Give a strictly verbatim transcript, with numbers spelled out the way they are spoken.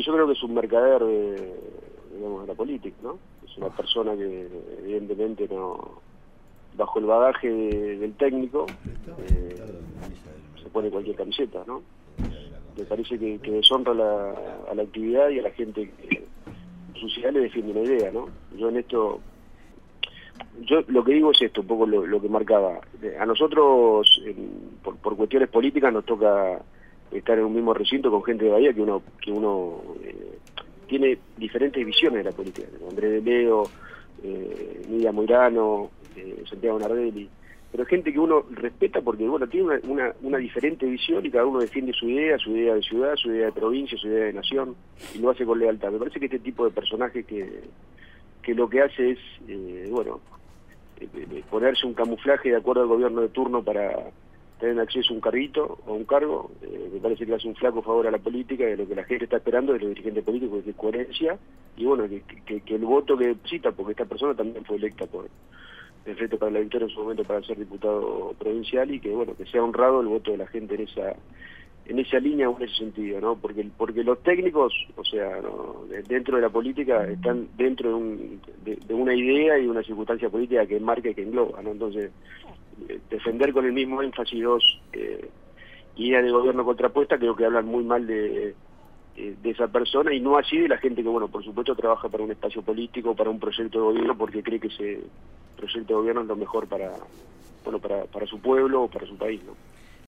yo creo que es un mercader de, digamos, de la política, ¿no? Es una persona que evidentemente no, bajo el bagaje de, del técnico, eh, se pone cualquier camiseta, ¿no? Me parece que, que deshonra la, a la actividad y a la gente que en su ciudad le defiende una idea, ¿no? Yo en esto, yo lo que digo es esto, un poco lo, lo que marcaba. A nosotros, en, por, por cuestiones políticas, nos toca estar en un mismo recinto con gente de Bahía que uno que uno eh, tiene diferentes visiones de la política. Andrés de Leo, eh, Nidia Moirano, eh, Santiago Nardelli, pero gente que uno respeta porque bueno tiene una, una, una diferente visión y cada uno defiende su idea, su idea de ciudad, su idea de provincia, su idea de nación, y lo hace con lealtad. Me parece que este tipo de personaje que, que lo que hace es, eh, bueno, eh, eh, ponerse un camuflaje de acuerdo al gobierno de turno para tener acceso a un carguito o un cargo, eh, me parece que hace un flaco favor a la política, de lo que la gente está esperando de los dirigentes políticos, de coherencia, y bueno, que, que, que el voto que cita, porque esta persona también fue electa por el Frente para la Victoria en su momento para ser diputado provincial, y que bueno, que sea honrado el voto de la gente en esa en esa línea o en ese sentido, ¿no? Porque porque los técnicos, o sea, ¿no? dentro de la política están dentro de, un, de, de una idea y una circunstancia política que marca y que engloba, ¿no? Entonces, defender con el mismo énfasis dos eh, ideas de gobierno contrapuesta, creo que hablan muy mal de, de, de esa persona, y no así de la gente que, bueno, por supuesto trabaja para un espacio político, para un proyecto de gobierno, porque cree que ese proyecto de gobierno es lo mejor para, bueno, para, para su pueblo o para su país, ¿no?